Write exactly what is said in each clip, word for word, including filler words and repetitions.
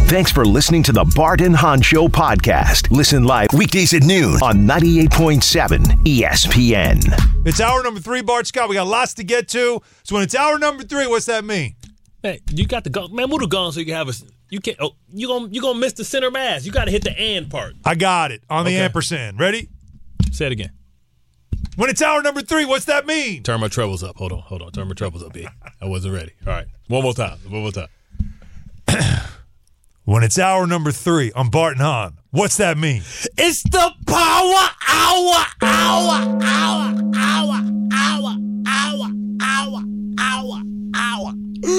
Thanks for listening to the Bart and Hahn Show podcast. Listen live weekdays at noon on ninety-eight point seven E S P N. It's hour number three, Bart Scott. We got lots to get to. So when it's hour number three, what's that mean? Man, you got the gun. Man, move the gun so you can have a. You can't. Oh, you gonna you gonna miss the center mass. You got to hit the and part. I got it on the Okay. ampersand. Ready? Say it again. When it's hour number three, what's that mean? Turn my trebles up. Hold on, hold on. Turn my trebles up, B. I wasn't ready. All right, one more time. One more time. When it's hour number three on Bart and Hahn, what's that mean? It's the power hour, hour, hour, hour, hour, hour, hour, hour, hour.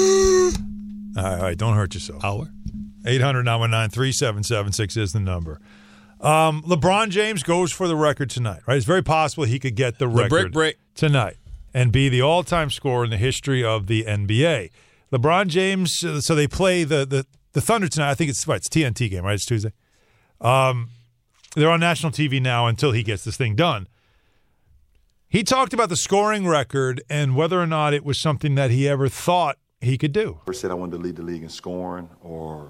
All right, all right, don't hurt yourself. Hour. eight hundred, nine one nine, three seven seven six is the number. Um, LeBron James goes for the record tonight, right? It's very possible he could get the record break, break. tonight and be the all-time scorer in the history of the N B A. LeBron James, so they play the the, the Thunder tonight. I think it's what, it's T N T game, right? It's Tuesday. Um, they're on national T V now until he gets this thing done. He talked about the scoring record and whether or not it was something that he ever thought he could do. Never said I wanted to lead the league in scoring, or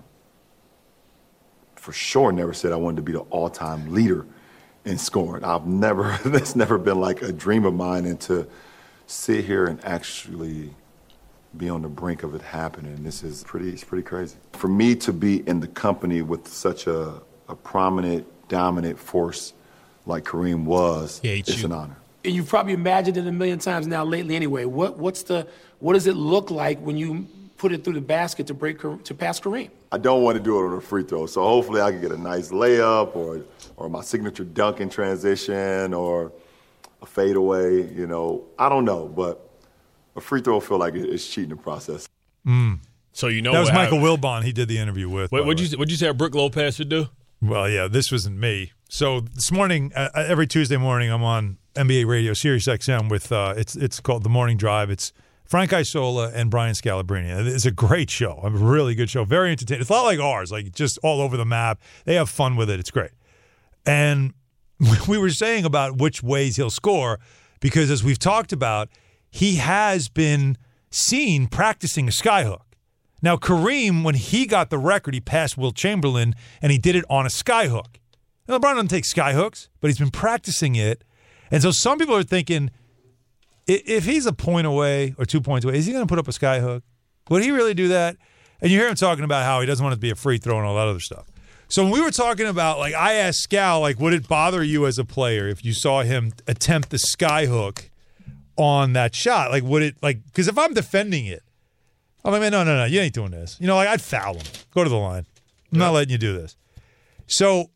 for sure never said I wanted to be the all-time leader in scoring. I've never, that's never been like a dream of mine, and to sit here and actually be on the brink of it happening, this is pretty, it's pretty crazy. For me to be in the company with such a, a prominent, dominant force like Kareem was, Yeah, it's you. an honor. And you've probably imagined it a million times now lately anyway. What what's the what does it look like when you put it through the basket to break to pass Kareem? I don't want to do it on a free throw, so hopefully I can get a nice layup or or my signature dunk in transition or a fadeaway. You know, I don't know, but a free throw feel like it's cheating the process. Mm. So you know That was what Michael happened. Wilbon he did the interview with. What by would the way. you what'd you say Brooke Lopez should do? Well, yeah, this wasn't me. So this morning, uh, every Tuesday morning, I'm on N B A Radio, Sirius X M with uh, it's it's called The Morning Drive. It's Frank Isola and Brian Scalabrine. It's a great show, a really good show, very entertaining. It's a lot like ours, like just all over the map. They have fun with it. It's great. And we were saying about which ways he'll score because, as we've talked about, he has been seen practicing a skyhook. Now, Kareem, when he got the record, he passed Wilt Chamberlain, and he did it on a skyhook. Now, LeBron doesn't take skyhooks, but he's been practicing it. And so some people are thinking, i- if he's a point away or two points away, is he going to put up a skyhook? Would he really do that? And you hear him talking about how he doesn't want it to be a free throw and all that other stuff. So when we were talking about, like, I asked Scal, like, would it bother you as a player if you saw him attempt the skyhook on that shot? Like, would it, like, because if I'm defending it, I'm like, man, no, no, no, you ain't doing this. You know, like, I'd foul him. Go to the line. I'm not letting you do this. So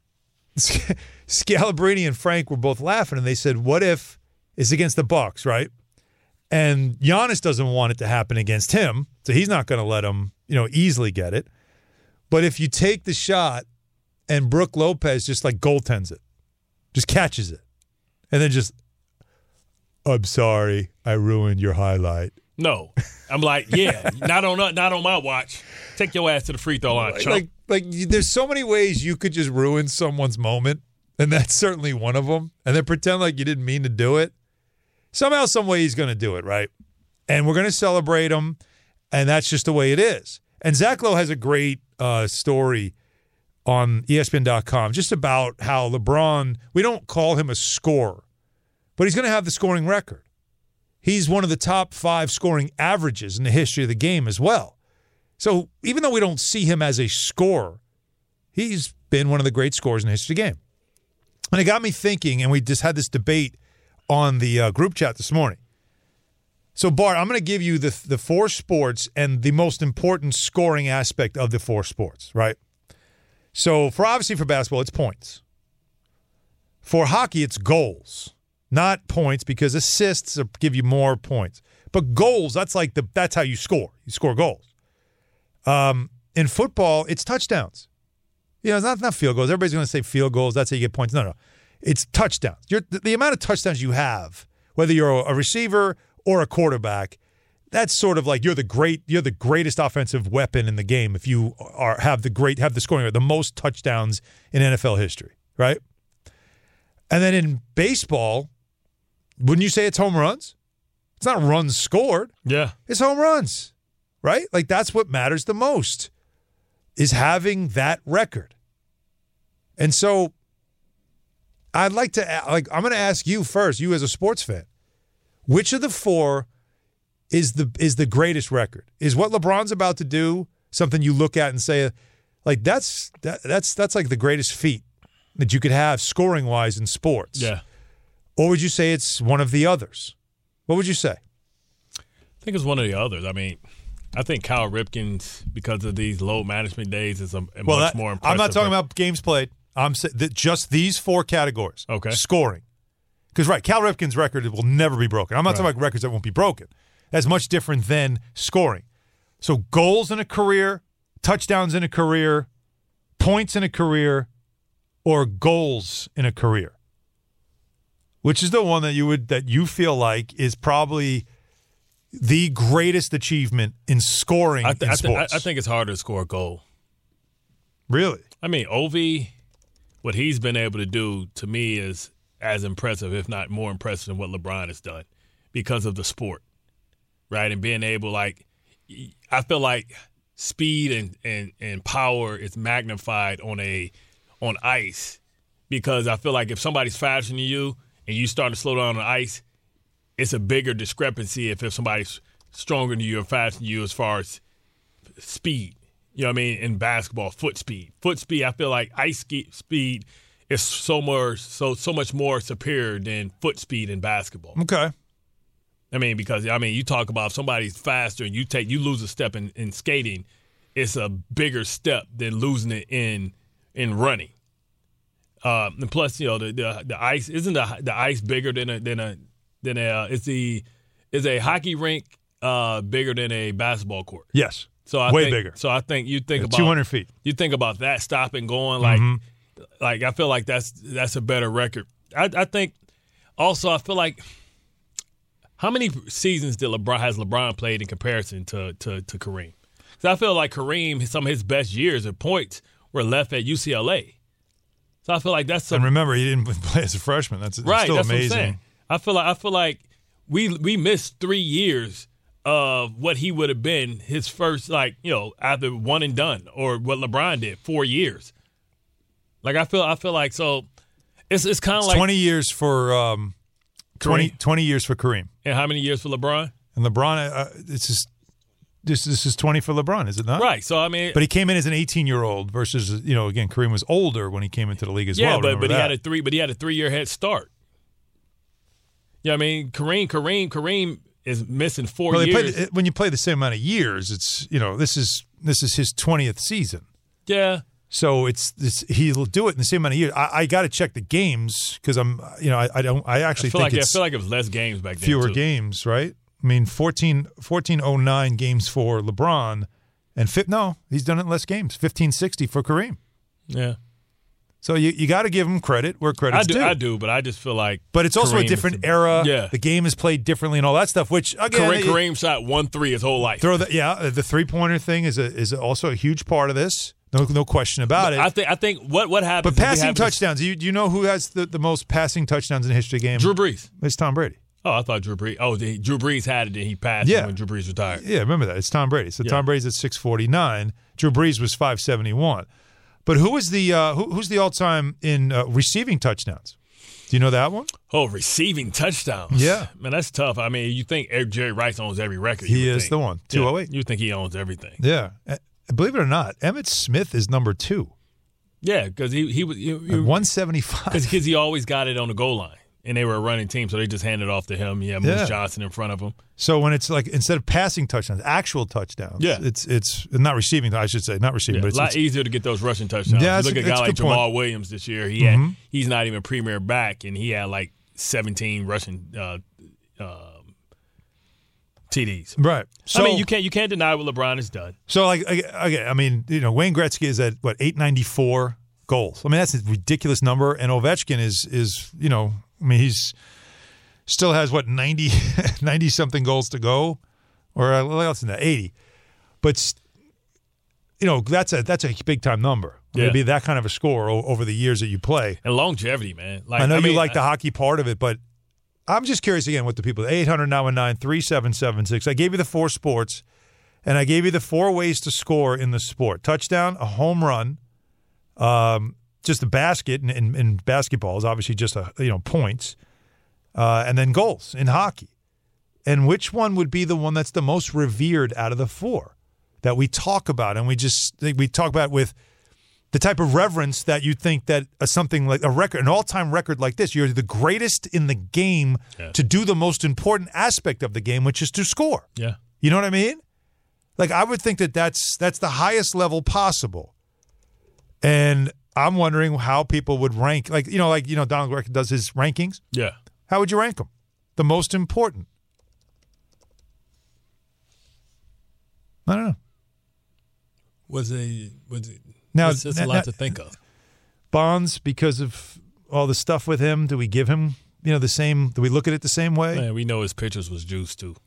Scalabrine and Frank were both laughing, and they said, what if it's against the Bucks, right? And Giannis doesn't want it to happen against him, so he's not going to let him, you know, easily get it. But if you take the shot and Brooke Lopez just, like, goaltends it, just catches it, and then just, I'm sorry, I ruined your highlight. No, I'm like, yeah, not on not on my watch. Take your ass to the free throw line, Like, chump. like, like, you- there's so many ways you could just ruin someone's moment, and that's certainly one of them. And then pretend like you didn't mean to do it. Somehow, some way, he's going to do it, right? And we're going to celebrate him, and that's just the way it is. And Zach Lowe has a great uh, story on E S P N dot com just about how LeBron, we don't call him a scorer, but he's going to have the scoring record. He's one of the top five scoring averages in the history of the game as well. So even though we don't see him as a scorer, he's been one of the great scorers in the history of the game. And it got me thinking, and we just had this debate on the uh, group chat this morning. So, Bart, I'm going to give you the the four sports and the most important scoring aspect of the four sports, right? So, for obviously for basketball, it's points. For hockey, it's goals. Not points, because assists give you more points. But goals, that's like the that's how you score. You score goals. Um, in football, it's touchdowns. You know, it's not, not field goals. Everybody's going to say field goals. That's how you get points. No, no. It's touchdowns. You're, the, the amount of touchdowns you have, whether you're a, a receiver or a quarterback, that's sort of like you're the great you're the greatest offensive weapon in the game if you are have the great have the scoring the most touchdowns in N F L history, right? And then in baseball, wouldn't you say it's home runs? It's not runs scored. Yeah. It's home runs, right? Like, that's what matters the most. is having that record. And so I'd like to, like, I'm going to ask you first, you as a sports fan, which of the four is the is the greatest record? Is what LeBron's about to do something you look at and say, like, that's that, that's that's like the greatest feat that you could have scoring-wise in sports? Yeah. Or would you say it's one of the others? What would you say? I think it's one of the others. I mean, I think Kyle Ripken's, because of these load management days, is a, a Well, much that, more impressive. I'm not talking about games played. I'm saying that just these four categories. Okay. Scoring. Because, right, Cal Ripken's record will never be broken. I'm not Right. talking about records that won't be broken. That's much different than scoring. So goals in a career, touchdowns in a career, points in a career, or goals in a career. Which is the one that you would that you feel like is probably the greatest achievement in scoring I, th- in I, th- sports? I, I think it's harder to score a goal. Really? I mean, Ovi, what he's been able to do to me is as impressive, if not more impressive, than what LeBron has done because of the sport, right? And being able, like, I feel like speed and, and, and power is magnified on a on ice because I feel like if somebody's faster than you and you start to slow down on ice, it's a bigger discrepancy if, if somebody's stronger than you or faster than you as far as speed. You know what I mean? In basketball, foot speed. Foot speed, I feel like ice ski- speed is so more so so much more superior than foot speed in basketball. Okay. I mean, because I mean, you talk about if somebody's faster and you take you lose a step in, in skating, it's a bigger step than losing it in in running. Uh, and plus, you know, the, the the ice isn't the the ice bigger than a than a than a uh, is the is a hockey rink uh, bigger than a basketball court. Yes. So I way think, bigger. So I think you think Yeah, about two hundred feet. You think about that stop and going like Mm-hmm. like I feel like that's that's a better record. I, I think also I feel like how many seasons did LeBron has LeBron played in comparison to to, to Kareem? So I feel like Kareem, some of his best years at points were left at U C L A. So I feel like that's some, and remember, he didn't play as a freshman. That's right. still that's amazing. What I'm saying. I feel like I feel like we we missed three years of what he would have been his first, like, you know, after one and done, or what LeBron did, four years. Like I feel I feel like so it's it's kind of like twenty years for um, twenty, Kareem. twenty years for Kareem, And how many years for LeBron? and LeBron. Uh, this is this this is twenty for LeBron, is it not? Right. So I mean, But he came in as an eighteen-year-old versus, you know, again, Kareem was older when he came into the league as yeah, well. but Remember but he that. had a three but he had a three year head start. Yeah, I mean Kareem Kareem Kareem is missing four Well, they years. played, when you play the same amount of years, it's, you know, this is this is his twentieth season. yeah. So it's this. He'll do it in the same amount of years. I, I got to check the games because I'm, you know, I, I don't. I actually I feel think like it's I feel like it was less games back then. fewer too. games, right? I mean, fourteen, fourteen oh nine games for LeBron, and fi- no, he's done it in less games. fifteen sixty for Kareem. Yeah. So you, you got to give him credit where I credit's do, due. I do, but I just feel like. But it's also Kareem a is different the- era. Yeah, The game is played differently and all that stuff. Which again, Kareem, it- Kareem shot one three his whole life. throw that. Yeah, the three pointer thing is a, is also a huge part of this. No, no question about it. I think. I think what what happens. But is we passing have this- touchdowns, do you, do you know who has the, the most passing touchdowns in the history of the game? Drew Brees. It's Tom Brady. Oh, I thought Drew Brees. Oh, the, Drew Brees had it and he passed Yeah. it when Drew Brees retired. Yeah, remember that. It's Tom Brady. So Yeah. Tom Brady's at six forty-nine. Drew Brees was five seventy-one. But who is the uh, who, who's the all-time in uh, receiving touchdowns? Do you know that one? Oh, receiving touchdowns. Yeah. Man, that's tough. I mean, you think Jerry Rice owns every record. He you would is think. the one. two oh eight. Yeah, you think he owns everything. Yeah. Uh, Believe it or not, Emmitt Smith is number two Yeah, because he he was at one seventy-five. because he always got it on the goal line, and they were a running team, so they just handed it off to him. Yeah, Moose Yeah. Johnson in front of him. So when it's like instead of passing touchdowns, actual touchdowns. Yeah. It's it's not receiving. I should say not receiving, Yeah, but a it's, lot it's easier to get those rushing touchdowns. Yeah, you it's look a- at a guy it's a like good point. Jamal Williams this year. He had Mhm. he's not even premier back, and he had like seventeen rushing uh, um, T Ds. right. So I mean, you can't you can't deny what LeBron has done. So, like, again, I mean, you know, Wayne Gretzky is at what eight ninety-four goals. I mean, that's a ridiculous number. And Ovechkin is is you know, I mean, he's still has what ninety, ninety something goals to go, or uh, less than that, eighty. But you know, that's a that's a big time number. I mean, Yeah. to be that kind of a score o- over the years that you play. And longevity, man. Like I know mean, you like the hockey part of it, but I'm just curious again what the people eight hundred nine one nine three seven seven six. I gave you the four sports. and I gave you the four ways to score in the sport: touchdown, a home run, um, just a basket, and in, in, in basketball is obviously just a you know points, uh, and then goals in hockey. And which one would be the one that's the most revered out of the four that we talk about, and we just we talk about with the type of reverence that you think that a, something like a record, an all-time record like this, you're the greatest in the game yeah. to do the most important aspect of the game, which is to score. Yeah. You know what I mean? Like, I would think that that's, that's the highest level possible. And I'm wondering how people would rank, like, you know, like, you know, Donald Greco does his rankings. Yeah. How would you rank them? The most important. I don't know. Was it, was it, Now, it's just a lot now, to think of. Bonds, because of all the stuff with him, do we give him, you know, the same, do we look at it the same way? Man, we know his pitchers was juiced too.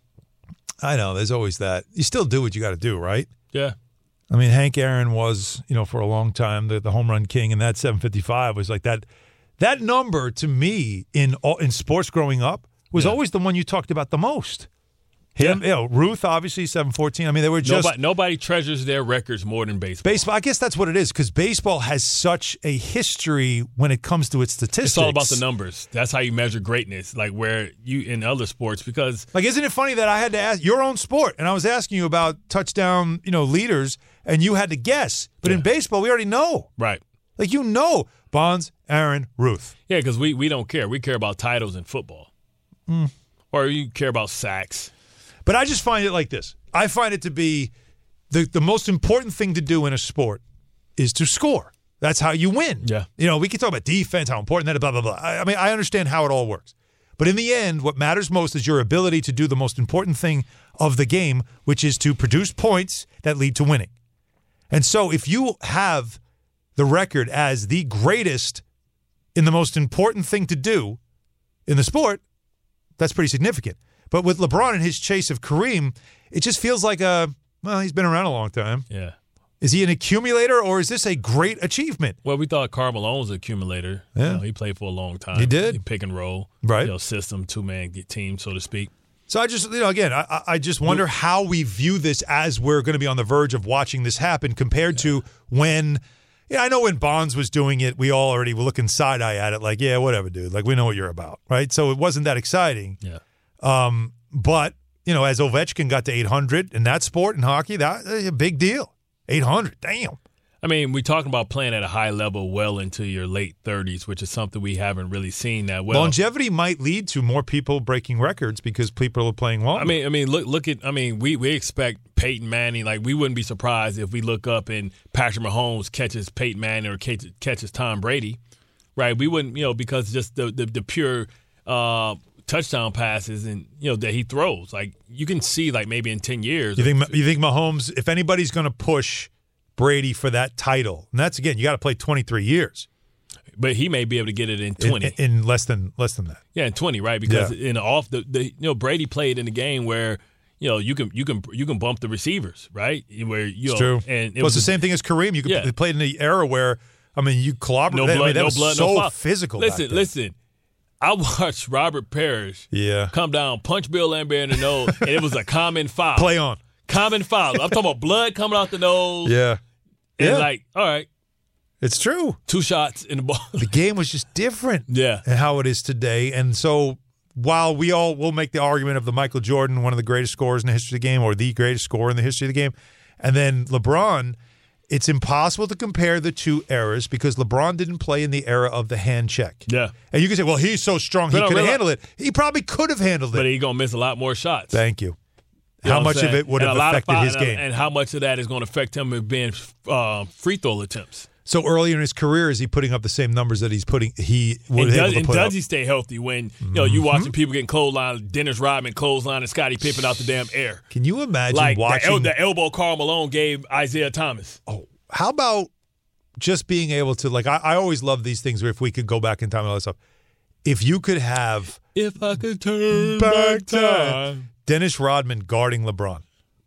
I know, there's always that. You still do what you got to do, right? Yeah. I mean, Hank Aaron was, you know, for a long time, the, the home run king, and that seven fifty-five was like that. That number, to me, in in sports growing up, was yeah. always the one you talked about the most. Him, yeah. you know, Ruth, obviously, seven fourteen. I mean, they were just... Nobody, nobody treasures their records more than baseball. Baseball, I guess that's what it is, because baseball has such a history when it comes to its statistics. It's all about the numbers. That's how you measure greatness, like where you in other sports, because... Like, isn't it funny that I had to ask your own sport, and I was asking you about touchdown, you know, leaders, and you had to guess. But yeah. in baseball, we already know. Right. Like, you know, Bonds, Aaron, Ruth. Yeah, because we, we don't care. We care about titles in football. Mm. Or you care about sacks. But I just find it like this. I find it to be the, the most important thing to do in a sport is to score. That's how you win. Yeah. You know, we can talk about defense, how important that is, blah, blah, blah. I, I mean, I understand how it all works. But in the end, what matters most is your ability to do the most important thing of the game, which is to produce points that lead to winning. And so if you have the record as the greatest in the most important thing to do in the sport, that's pretty significant. But with LeBron and his chase of Kareem, it just feels like a, well, he's been around a long time. Yeah. Is he an accumulator, or is this a great achievement? Well, we thought Karl Malone was an accumulator. Yeah. You know, he played for a long time. He did. He pick and roll. Right. You know, system, two-man team, so to speak. So I just, you know, again, I, I just wonder how we view this as we're going to be on the verge of watching this happen compared yeah. to when, yeah, I know when Bonds was doing it, we all already were looking side-eye at it like, yeah, whatever, dude. Like, we know what you're about, right? So it wasn't that exciting. Yeah. Um, but, you know, as Ovechkin got to eight hundred in that sport, in hockey, that's a big deal. eight hundred, damn. I mean, we're talking about playing at a high level well into your late thirties, which is something we haven't really seen that well. Longevity might lead to more people breaking records because people are playing longer. I mean, I mean, look, look at. I mean, we, we expect Peyton Manning. Like, we wouldn't be surprised if we look up and Patrick Mahomes catches Peyton Manning or catches Tom Brady, right? We wouldn't, you know, because just the the, the pure uh, touchdown passes and you know that he throws. Like, you can see, like maybe in ten years. You think you think Mahomes? If anybody's going to push Brady for that title, and that's again, you got to play twenty-three years. But he may be able to get it in twenty, in, in less than less than that. Yeah, in twenty, right? Because yeah. in the off the, the you know Brady played in a game where you know you can you can you can bump the receivers, right? Where you it's know, true. And it well, was it's the same thing as Kareem. You could yeah. play, played in the era where I mean you collaborate. No blood, I mean, that no was blood, so no foul. physical. Listen, back then. listen. I watched Robert Parrish yeah. come down, punch Bill Lambert in the nose, and it was a common foul. Play on. Common foul. I'm talking about blood coming out the nose. Yeah. And yeah. like, all right. It's true. Two shots in the ball. The game was just different yeah. than how it is today. And so while we all will make the argument of the Michael Jordan, one of the greatest scorers in the history of the game, or the greatest scorer in the history of the game, and then LeBron, it's impossible to compare the two eras because LeBron didn't play in the era of the hand check. Yeah. And you can say, well, he's so strong, he but could have no, handled it. He probably could have handled it. But he's going to miss a lot more shots. Thank you. You how much of it would and have affected foul, his and, game? And how much of that is going to affect him with being uh, free throw attempts? So earlier in his career, is he putting up the same numbers that he's putting? He would and able does, to and put does up? he stay healthy when you know you watching people getting clothesline, Dennis Rodman clothesline, and Scottie Pippen out the damn air? Can you imagine like watching the, el- the elbow Karl Malone gave Isaiah Thomas? Oh, how about just being able to like? I, I always love these things where if we could go back in time and all that stuff. If you could have, if I could turn back time, Dennis Rodman guarding LeBron.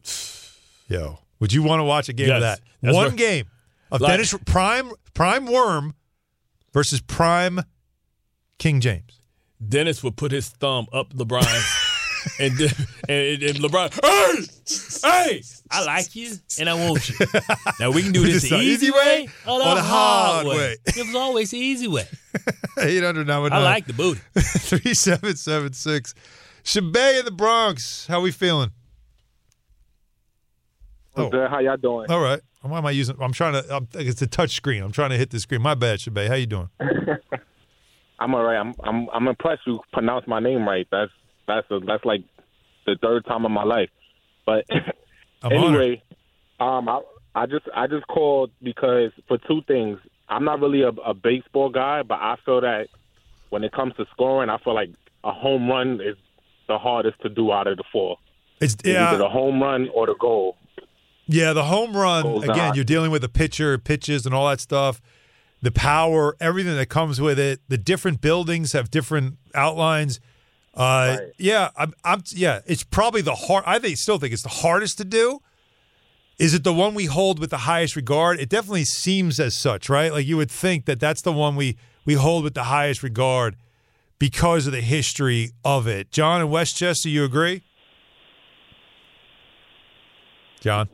Yo, would you want to watch a game yes, of that? One right. game of like, Dennis prime prime Worm versus prime King James. Dennis would put his thumb up LeBron's and, and, and LeBron, hey, hey, I like you and I want you. Now we can do this the easy way or the, or the hard way. way. It was always the easy way. eight hundred nine one nine I like the booty. three seven seven six. Shabay in the Bronx. How we feeling? Oh. Good. How y'all doing? All right. Why am I using? I'm trying to. I'm, it's a touch screen. I'm trying to hit the screen. My bad, Shabay. How you doing? I'm all right. I'm I'm I'm impressed you pronounced my name right. That's that's a, that's like the third time in my life. But anyway, um, I I just I just called because for two things. I'm not really a, a baseball guy, but I feel that when it comes to scoring, I feel like a home run is the hardest to do out of the four. It's yeah. Either the home run or the goal. Yeah, the home run, Goals again, hard. You're dealing with the pitcher, pitches, and all that stuff. The power, everything that comes with it. The different buildings have different outlines. Uh, right. Yeah, I'm, I'm. Yeah, it's probably the hard. I think, still think it's the hardest to do. Is it the one we hold with the highest regard? It definitely seems as such, right? Like you would think that that's the one we we hold with the highest regard because of the history of it. John in Westchester, you agree? John?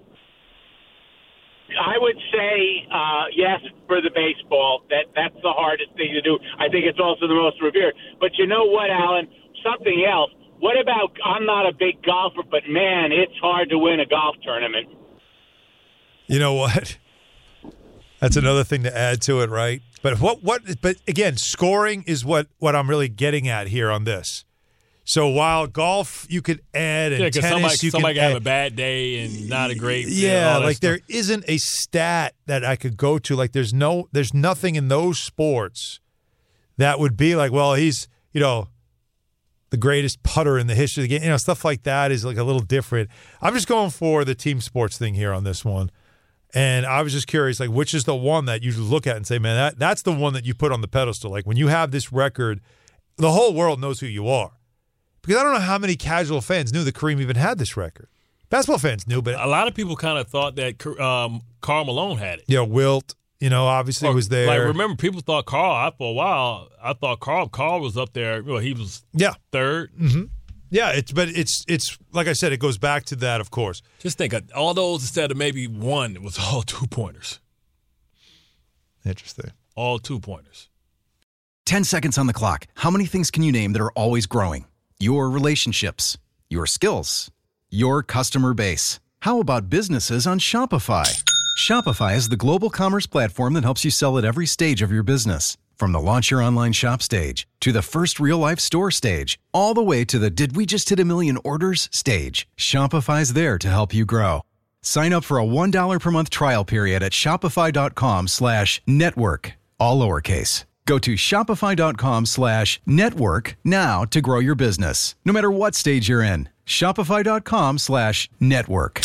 I would say uh, yes for the baseball. That that's the hardest thing to do. I think it's also the most revered. But you know what, Alan? Something else. What about? I'm not a big golfer, but man, it's hard to win a golf tournament. You know what? That's another thing to add to it, right? But what? What? But again, scoring is what what I'm really getting at here on this. So while golf you could add and yeah, tennis somebody, you somebody can have add, a bad day and not a great yeah, you know, like stuff. There isn't a stat that I could go to. Like there's no there's nothing in those sports that would be like, well, he's you know the greatest putter in the history of the game. You know, stuff like that is like a little different. I'm just going for the team sports thing here on this one. And I was just curious, like, which is the one that you look at and say, man, that that's the one that you put on the pedestal. Like when you have this record, the whole world knows who you are. Because I don't know how many casual fans knew that Kareem even had this record. Basketball fans knew, but a lot of people kind of thought that um, Karl Malone had it. Yeah, Wilt, you know, obviously or, was there. Like, remember, people thought Karl. I, for a while, I thought Karl. Karl was up there. Well, he was yeah third. Mm-hmm. Yeah, it's but it's it's like I said, it goes back to that, of course. Just think, of all those instead of maybe one, it was all two pointers. Interesting. All two pointers. Ten seconds on the clock. How many things can you name that are always growing? Your relationships, your skills, your customer base. How about businesses on Shopify? Shopify is the global commerce platform that helps you sell at every stage of your business. From the launch your online shop stage to the first real-life store stage, all the way to the did we just hit a million orders stage. Shopify's there to help you grow. Sign up for a one dollar per month trial period at shopify.com slash network, all lowercase. Go to shopify.com slash network now to grow your business, no matter what stage you're in. Shopify.com slash network.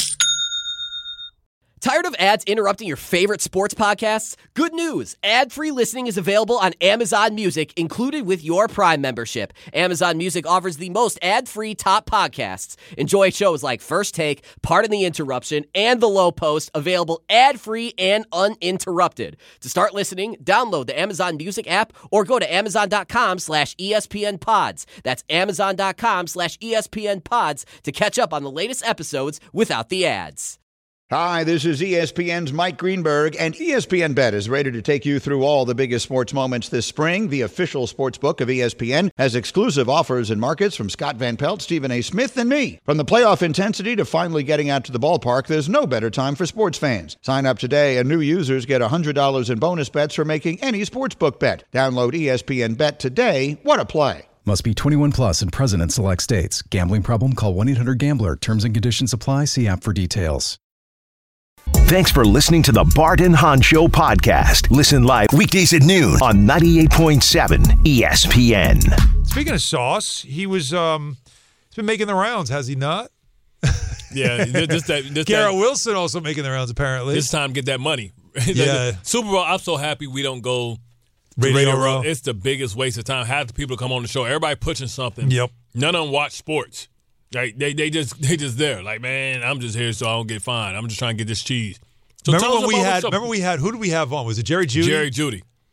Tired of ads interrupting your favorite sports podcasts? Good news! Ad-free listening is available on Amazon Music, included with your Prime membership. Amazon Music offers the most ad-free top podcasts. Enjoy shows like First Take, Pardon the Interruption, and The Low Post, available ad-free and uninterrupted. To start listening, download the Amazon Music app or go to amazon.com slash ESPN pods. That's amazon.com slash ESPN pods to catch up on the latest episodes without the ads. Hi, this is E S P N's Mike Greenberg, and E S P N Bet is ready to take you through all the biggest sports moments this spring. The official sports book of E S P N has exclusive offers and markets from Scott Van Pelt, Stephen A. Smith, and me. From the playoff intensity to finally getting out to the ballpark, there's no better time for sports fans. Sign up today, and new users get one hundred dollars in bonus bets for making any sportsbook bet. Download E S P N Bet today. What a play. Must be twenty-one plus and present in select states. Gambling problem? Call one eight hundred gambler. Terms and conditions apply. See app for details. Thanks for listening to the Bart and Hahn Show podcast. Listen live weekdays at noon on ninety-eight point seven E S P N. Speaking of Sauce, he was um, he's been making the rounds, has he not? Yeah, this, this, this Garrett time, Wilson also making the rounds apparently. This time, get that money. Yeah, Super Bowl. I'm so happy we don't go Radio, Radio Row. Row. It's the biggest waste of time. Half the people come on the show, everybody pushing something. Yep. None of them watch sports. Like they, they just, they just there. Like, man, I'm just here so I don't get fined. I'm just trying to get this cheese. So remember tell us when we about had? what's up. Remember we had? Who did we have on? Was it Jerry Jeudy? Jerry Jeudy.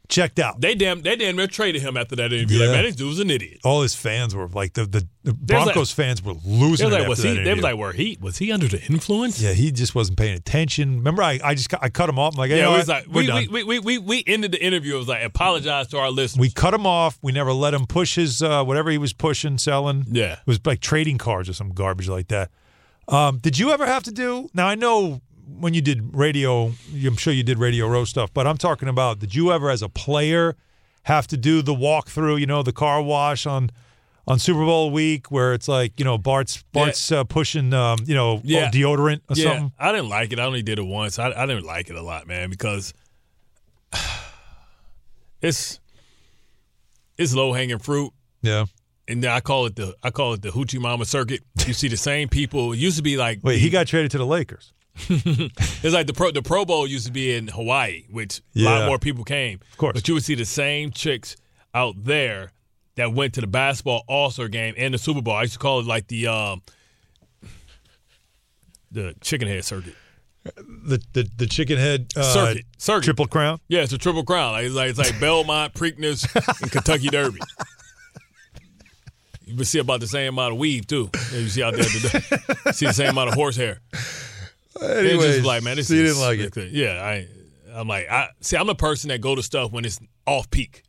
checked out. They damn they damn near traded him after that interview. Yeah. Like, man, this dude was an idiot. All his fans were like the the, the Broncos like, fans were losing it like, after was that he, interview. They was like, were he was he under the influence? Yeah, he just wasn't paying attention. Remember, I, I just I cut him off. I'm like, hey, yeah, you know it was what? like We're we, done. we, we, we, we ended the interview. It was like, apologize to our listeners. We cut him off. We never let him push his uh, whatever he was pushing, selling. Yeah. It was like trading cards or some garbage like that. Um, did you ever have to do – now, I know when you did radio, I'm sure you did Radio Row stuff, but I'm talking about did you ever as a player have to do the walkthrough, you know, the car wash on on Super Bowl week where it's like, you know, Bart's Bart's yeah. uh, pushing, um, you know, yeah. deodorant or yeah. something? I didn't like it. I only did it once. I, I didn't like it a lot, man, because it's it's low-hanging fruit. Yeah. And then I call it the I call it the Hoochie Mama circuit. You see the same people. It used to be like Wait, he got traded to the Lakers. It's like the Pro the Pro Bowl used to be in Hawaii, which Yeah. a lot more people came. Of course. But you would see the same chicks out there that went to the basketball All-Star game and the Super Bowl. I used to call it like the um, the chicken head circuit. The the the chicken head uh, Circuit. Circuit. Triple Crown? Yeah, it's a triple crown. Like, it's like it's like Belmont, Preakness, and Kentucky Derby. You see about the same amount of weave too. You see out there, the, see the same amount of horsehair. Anyways, it's just like, man, this so you is, didn't like it. Yeah, I, I'm like, I see. I'm the person that go to stuff when it's off peak.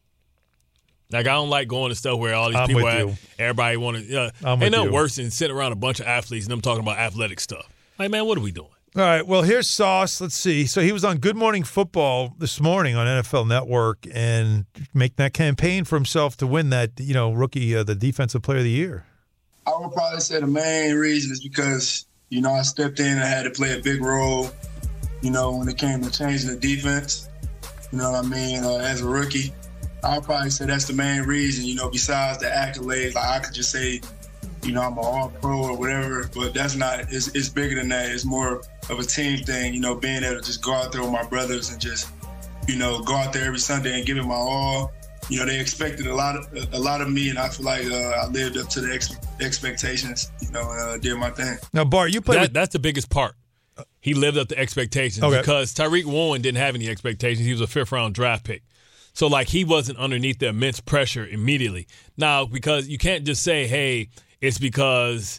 Like, I don't like going to stuff where all these I'm people, with at, you. everybody want to. Uh, I'm ain't with nothing you. worse than sitting around a bunch of athletes and them talking about athletic stuff. Like, man, what are we doing? All right, well, here's Sauce. Let's see. So he was on Good Morning Football this morning on N F L Network and making that campaign for himself to win that, you know, rookie, uh, the Defensive Player of the Year. I would probably say the main reason is because, you know, I stepped in and I had to play a big role, you know, when it came to changing the defense. You know what I mean? Uh, as a rookie, I would probably say that's the main reason, you know, besides the accolades. Like, I could just say, you know, I'm an all-pro or whatever, but that's not, it's, it's bigger than that. It's more of a team thing, you know, being able to just go out there with my brothers and just, you know, go out there every Sunday and give it my all. You know, they expected a lot of a lot of me, and I feel like uh, I lived up to the ex- expectations, you know, and uh, did my thing. Now, Bart, you played That, with- that's the biggest part. He lived up to expectations Okay. because Tyreek Woolen didn't have any expectations. He was a fifth-round draft pick. So, like, he wasn't underneath the immense pressure immediately. Now, because you can't just say, hey, it's because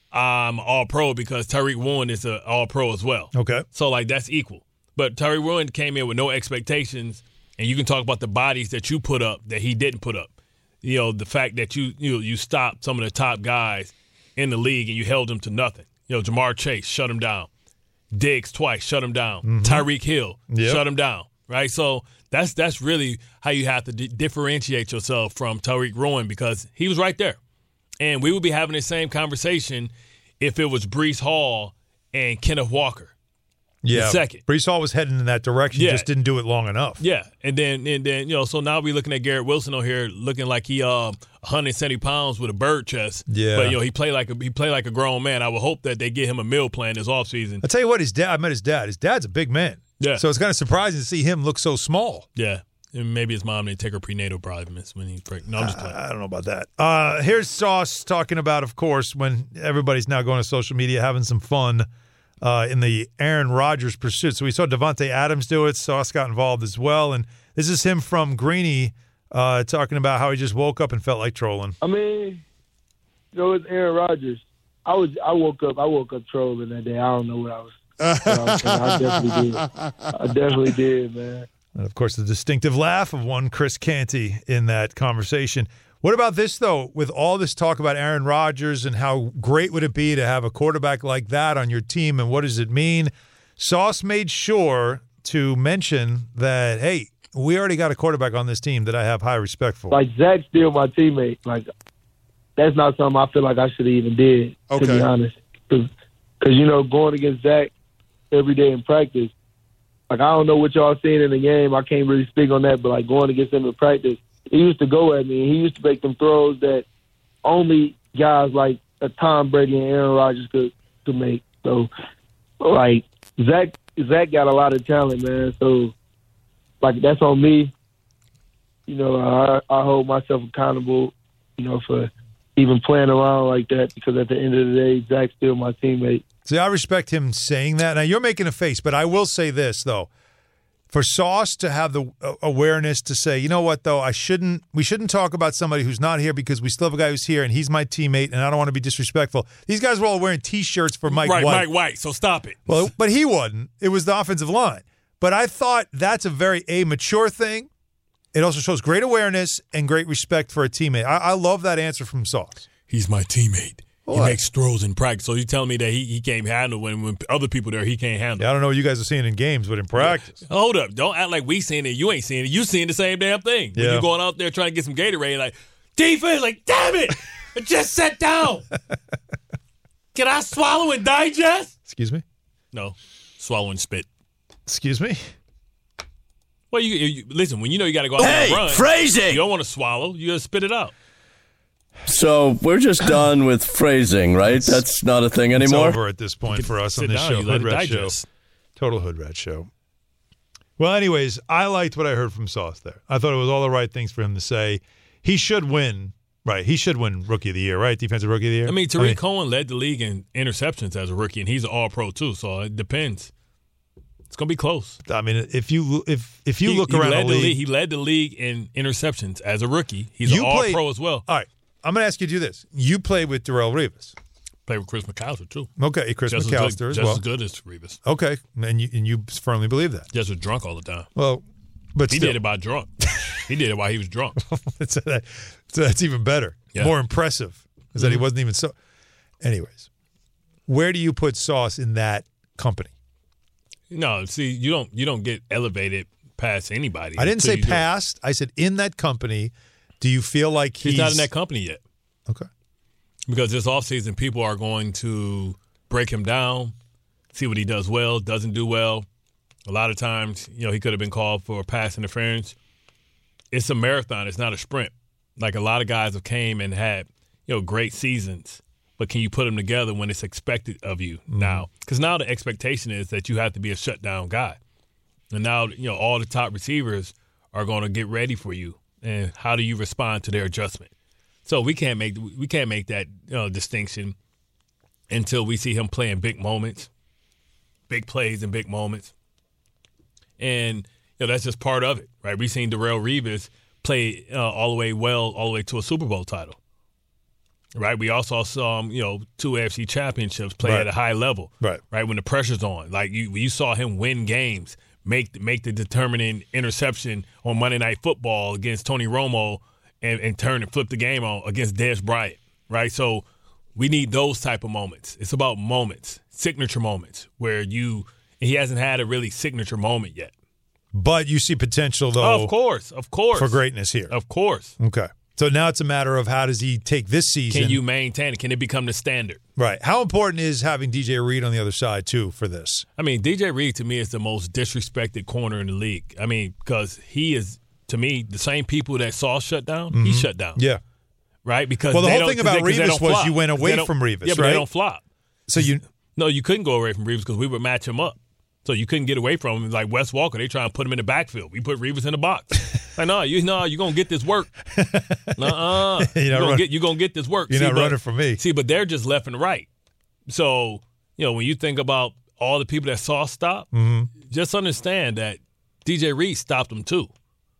I'm all-pro because Tyreek Woolen is an all-pro as well. Okay. So, like, that's equal. But Tyreek Woolen came in with no expectations, and you can talk about the bodies that you put up that he didn't put up. You know, the fact that you you know, you stopped some of the top guys in the league and you held them to nothing. You know, Jamar Chase, shut him down. Diggs twice, shut him down. Mm-hmm. Tyreek Hill, Yep. shut him down. Right? So that's that's really how you have to di- differentiate yourself from Tyreek Woolen because he was right there. And we would be having the same conversation if it was Breece Hall and Kenneth Walker. yeah, the second. Breece Hall was heading in that direction, Yeah. just didn't do it long enough. Yeah, and then and then you know, so now we're looking at Garrett Wilson on here, looking like he um one hundred seventy pounds with a bird chest. Yeah. but you know he played like a he played like a grown man. I would hope that they get him a meal plan this offseason. I'll tell you what, his dad. I met his dad. His dad's a big man. Yeah. So it's kind of surprising to see him look so small. Yeah, and maybe his mom didn't take her prenatal vitamins when he's pregnant. No, I'm just playing. I don't know about that. Uh, here's Sauce talking about, of course, when everybody's now going to social media having some fun uh, in the Aaron Rodgers pursuit. So we saw Devontae Adams do it. Sauce got involved as well. And this is him from Greeny uh, talking about how he just woke up and felt like trolling. I mean, you know, it's Aaron Rodgers. I was, I woke up, I woke up trolling that day. I don't know what I was. What I, was I definitely did. I definitely did, man. And, of course, the distinctive laugh of one Chris Canty in that conversation. What about this, though? With all this talk about Aaron Rodgers and how great would it be to have a quarterback like that on your team and what does it mean? Sauce made sure to mention that, hey, we already got a quarterback on this team that I have high respect for. Like, Zach's still my teammate. Like, that's not something I feel like I should have even did, Okay. to be honest. Because, you know, going against Zach every day in practice, like, I don't know what y'all seen in the game. I can't really speak on that, but, like, going against him in practice, he used to go at me, and he used to make them throws that only guys like a Tom Brady and Aaron Rodgers could, could make. So, like, Zach Zach got a lot of talent, man. So, like, that's on me. You know, I, I hold myself accountable, you know, for even playing around like that because at the end of the day, Zach's still my teammate. See, I respect him saying that. Now, you're making a face, but I will say this, though. For Sauce to have the uh, awareness to say, you know what, though, I shouldn't. We shouldn't talk about somebody who's not here because we still have a guy who's here and he's my teammate and I don't want to be disrespectful. These guys were all wearing T-shirts for Mike right, White. Mike White, so stop it. Well, but he wasn't. It was the offensive line. But I thought that's a very a mature thing. It also shows great awareness and great respect for a teammate. I, I love that answer from Sauce. He's my teammate. What? He makes throws in practice. So you're telling me that he, he can't handle when, when other people there, he can't handle. Yeah, I don't know what you guys are seeing in games, but in practice. Hold up. Don't act like we seeing it. You ain't seeing it. You seeing the same damn thing. When Yeah. you're going out there trying to get some Gatorade, like, defense, like, damn it. I just sat down. Can I swallow and digest? Excuse me? No. Swallow and spit. Excuse me? Well, you, you listen, when you know you got to go out Hey, there and run. phrasing! You don't want to swallow. You got to spit it out. So we're just done with phrasing, right? That's not a thing anymore? It's over at this point for us on sit this down, show, you let Hood it Rat Show. digest. Total Hood Rat Show. Well, anyways, I liked what I heard from Sauce there. I thought it was all the right things for him to say. He should win, right? He should win Rookie of the Year, right? Defensive Rookie of the Year? I mean, Tariq Cohen led the league in interceptions as a rookie, and he's an all-pro too, so it depends. It's going to be close. I mean, if you if if you he, look he around led the league. He led the league in interceptions as a rookie. He's You an played- all-pro as well. All right. I'm going to ask you to do this. You played with Darrelle Revis. Played with Chris McAllister, too. Okay, Chris just McAllister as good, as just well. as good as Revis. Okay, and you, and you firmly believe that. Just was drunk all the time. Well, but he still. did it by drunk. he did it while he was drunk. so, that, so that's even better. Yeah. More impressive is that he Mhm. wasn't even so. Anyways, where do you put Sauce in that company? No, see, you don't you don't get elevated past anybody. I didn't until say you do it. past. I said in that company. Do you feel like he's, He's not in that company yet. Okay. Because this offseason, people are going to break him down, see what he does well, doesn't do well. A lot of times, you know, he could have been called for pass interference. It's a marathon. It's not a sprint. Like a lot of guys have came and had, you know, great seasons. But can you put them together when it's expected of you Mm-hmm. now? Because now the expectation is that you have to be a shutdown guy. And now, you know, all the top receivers are going to get ready for you. And how do you respond to their adjustment? So we can't make we can't make that you know, distinction until we see him playing big moments, big plays and big moments. And you know that's just part of it, right? We've seen Darrelle Revis play uh, all the way well, all the way to a Super Bowl title, right? We also saw him, you know, two A F C championships play Right. at a high level, Right. Right when the pressure's on, like you you saw him win games. Make make the determining interception on Monday Night Football against Tony Romo and, and turn and flip the game on against Dez Bryant, right? So we need those type of moments. It's about moments, signature moments, where you – he hasn't had a really signature moment yet. But you see potential, though. Of course, of course. For greatness here. Of course. Okay. So now it's a matter of how does he take this season. Can you maintain it? Can it become the standard? Right. How important is having D J Reed on the other side, too, for this? I mean, D J Reed, to me, is the most disrespected corner in the league. I mean, because he is, to me, the same people that Sauce shut down, he Mhm. shut down. Yeah. Right? Because Well, the they whole don't- thing about they- 'cause they Revis don't was flop. you went 'Cause away they don't- from Revis, Yeah, but right? they don't flop. So you No, you couldn't go away from Revis because we would match him up. So you couldn't get away from him. Like Wes Walker, they try and put him in the backfield. We put Revis in the box. Like, no, you no, you're going to get this work. Nuh-uh. You're You're not going run- get, you're gonna get this work. You're See, not but- running from me. See, but they're just left and right. So, you know, when you think about all the people that Sauce stopped, Mhm. just understand that D J Reed stopped them too.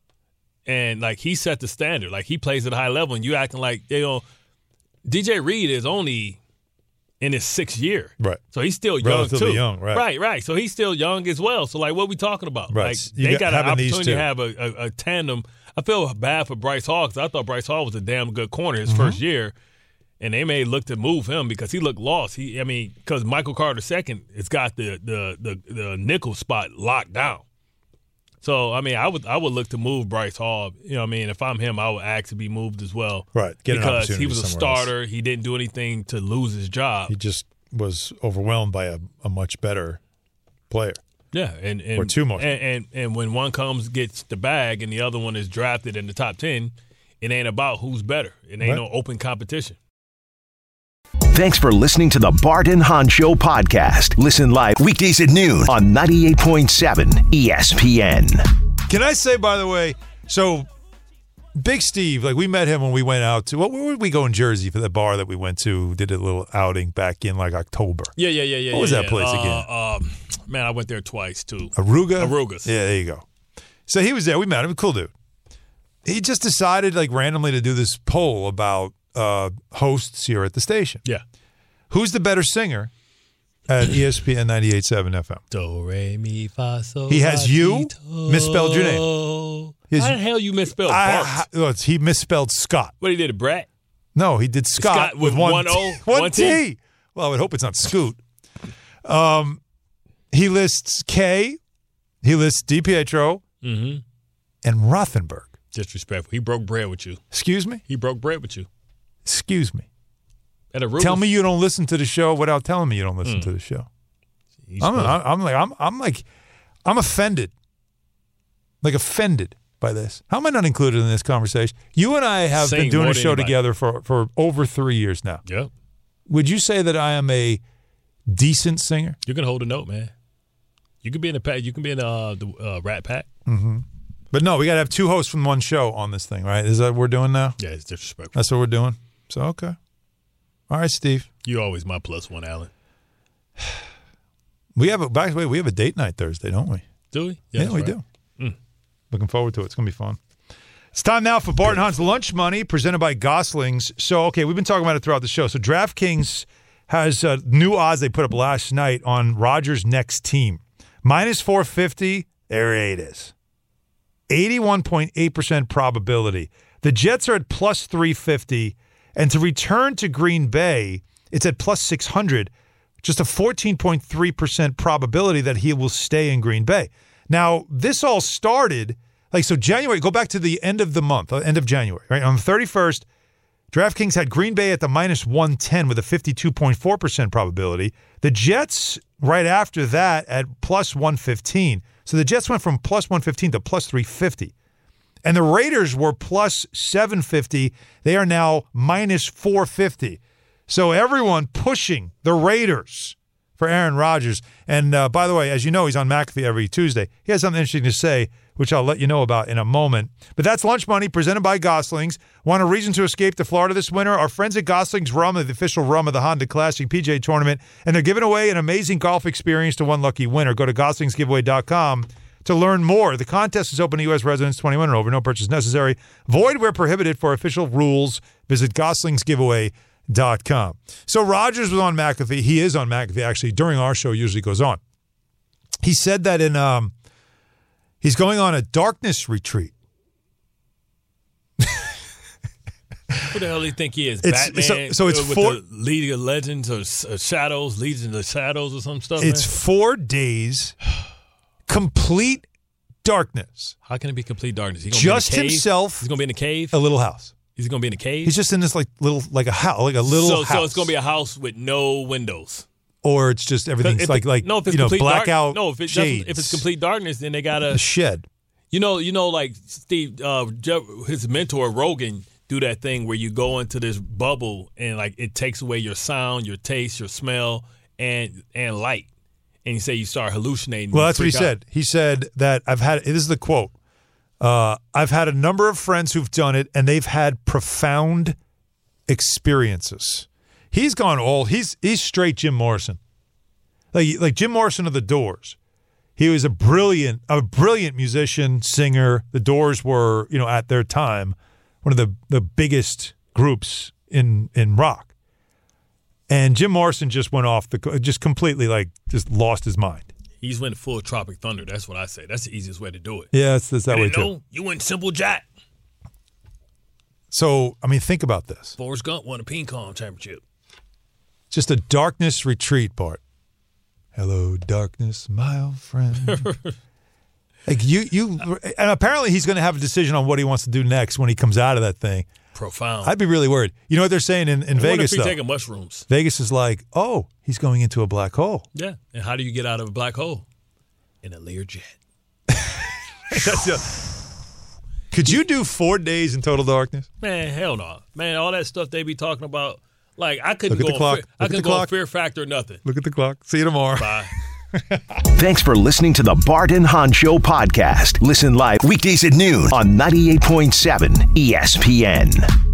And, like, he set the standard. Like, he plays at a high level, and you acting like, you know, D J Reed is only in his sixth year. Right. So he's still young, Relatively too. young, right. Right, right. So he's still young as well. So, like, what are we talking about? Right. Like, You they got- got, an having these opportunity two. to have a, a, a tandem. I feel bad for Bryce Hall because I thought Bryce Hall was a damn good corner his Mhm. first year. And they may look to move him because he looked lost. He, I mean, because Michael Carter second has got the, the the the nickel spot locked down. So I mean, I would I would look to move Bryce Hall. You know, what I mean, if I'm him, I would ask to be moved as well. Right. Get an because opportunity he was a somewhere else. starter. He didn't do anything to lose his job. He just was overwhelmed by a, a much better player. Yeah, and, and Or two more. And, and and when one comes gets the bag and the other one is drafted in the top ten, it ain't about who's better. It ain't Right. no open competition. Thanks for listening to the Bart and Hahn Show podcast. Listen live weekdays at noon on ninety-eight point seven E S P N. Can I say, by the way, so Big Steve, like we met him when we went out to, what, where would we go in Jersey for the bar that we went to, did a little outing back in like October. Yeah, yeah, yeah, yeah. What yeah, was that yeah. place uh, again? Um, man, I went there twice too. Aruga? Arugas. Yeah, there you go. So he was there. We met him. Cool dude. He just decided like randomly to do this poll about uh, hosts here at the station. Yeah. Who's the better singer at E S P N ninety-eight point seven F M? Do, re, mi, fa, sol, He has la, you ti, do. misspelled your name. His, How the hell you misspelled I, Bart? I, well, it's- he misspelled Scott. What he did, a brat? No, he did Scott, Scott with one, one O, one one T. T? Well, I would hope it's not Scoot. Um, he lists K, he lists DiPietro, Mm-hmm. and Rothenberg. Disrespectful. He broke bread with you. Excuse me? He broke bread with you. Excuse me. At a Tell me you don't listen to the show without telling me you don't listen Mm. to the show. He's I'm, supposed- I'm, I'm like I'm I'm like I'm offended. Like offended by this. How am I not included in this conversation? You and I have Sing been doing more a than show anybody. together for, for over three years now. Yep. Would you say that I am a decent singer? You can hold a note, man. You can be in the pack. You can be in the, uh, the uh, Rat Pack. Mm-hmm. But no, we got to have two hosts from one show on this thing, right? Is that what we're doing now? Yeah, it's disrespectful. That's what we're doing. So okay. All right, Steve. You're always my plus one, Alan. We have a by the way, we have a date night Thursday, don't we? Do we? Yeah, that's we right. do. Mm. Looking forward to it. It's going to be fun. It's time now for Bart and Hahn's Lunch Money, presented by Goslings. So, okay, we've been talking about it throughout the show. So, DraftKings has uh, new odds they put up last night on Rodgers' next team. Minus four fifty. There it is. eighty-one point eight percent probability. The Jets are at plus three fifty. And to return to Green Bay, it's at plus six hundred. Just a fourteen point three percent probability that he will stay in Green Bay. Now, this all started, like, so January, go back to the end of the month, uh, end of January, right? On the thirty-first, DraftKings had Green Bay at the minus one ten with a fifty-two point four percent probability. The Jets, right after that, at plus one fifteen. So the Jets went from plus one fifteen to plus three fifty. And the Raiders were plus seven fifty. They are now minus four fifty. So everyone pushing the Raiders for Aaron Rodgers. And uh, by the way, as you know, he's on McAfee every Tuesday. He has something interesting to say, which I'll let you know about in a moment. But that's Lunch Money presented by Goslings. Want a reason to escape to Florida this winter? Our friends at Goslings Rum are the official rum of the Honda Classic P G A Tournament, and they're giving away an amazing golf experience to one lucky winner. Go to goslings giveaway dot com to learn more. The contest is open to U S residents twenty-one and over. No purchase necessary. Void where prohibited. For official rules, visit goslings giveaway dot com. So Rodgers was on McAfee. He is on McAfee, actually, during our show, usually goes on. He said that in um, he's going on a darkness retreat. Who the hell do you think he is? It's- Batman? so- so it's with four- the League of Legends or uh, Shadows, Legion of the Shadows or some stuff? It's man? four days, complete darkness. How can it be complete darkness? He gonna Just be in a cave? himself, He's going to be in a cave? a little house. He's going to be in a cave? He's just in this like little, like a house, like a little so, house. So it's going to be a house with no windows. Or it's just everything's If like, it- like no, if it's you know, complete blackout dark, no, if it shades. doesn't, if it's complete darkness, then they got a to shed. You know, you know, like Steve, uh, Jeff, his mentor Rogan do that thing where you go into this bubble and like it takes away your sound, your taste, your smell, and and light, and you say you start hallucinating. Well, you that's what he freak out. said. He said that I've had, this is the quote, uh, I've had a number of friends who've done it, and they've had profound experiences. He's gone all, he's he's straight Jim Morrison. Like, like Jim Morrison of The Doors. He was a brilliant, a brilliant musician, singer. The Doors were, you know, at their time, one of the, the biggest groups in in rock. And Jim Morrison just went off the, just completely like, just lost his mind. He's went full Tropic Thunder. That's what I say. That's the easiest way to do it. Yeah, it's, it's that I way didn't too. know you went Simple Jack. So, I mean, think about this. Forrest Gump won a ping pong championship. Just a darkness retreat, Bart. Hello, darkness, my old friend. Like you, you, and apparently he's going to have a decision on what he wants to do next when he comes out of that thing. Profound. I'd be really worried. You know what they're saying in, in I wonder Vegas, if he's though? taking mushrooms. Vegas is like, oh, he's going into a black hole. Yeah. And how do you get out of a black hole? In a Learjet. That's a, could you do four days in total darkness? Man, hell no. Man, all that stuff they be talking about. Like, I couldn't Look at go the clock. on fear, I Look at couldn't the go on clock. Fear Factor or nothing. Look at the clock. See you tomorrow. Bye. Thanks for listening to the Bart and Hahn Show podcast. Listen live weekdays at noon on ninety-eight point seven E S P N.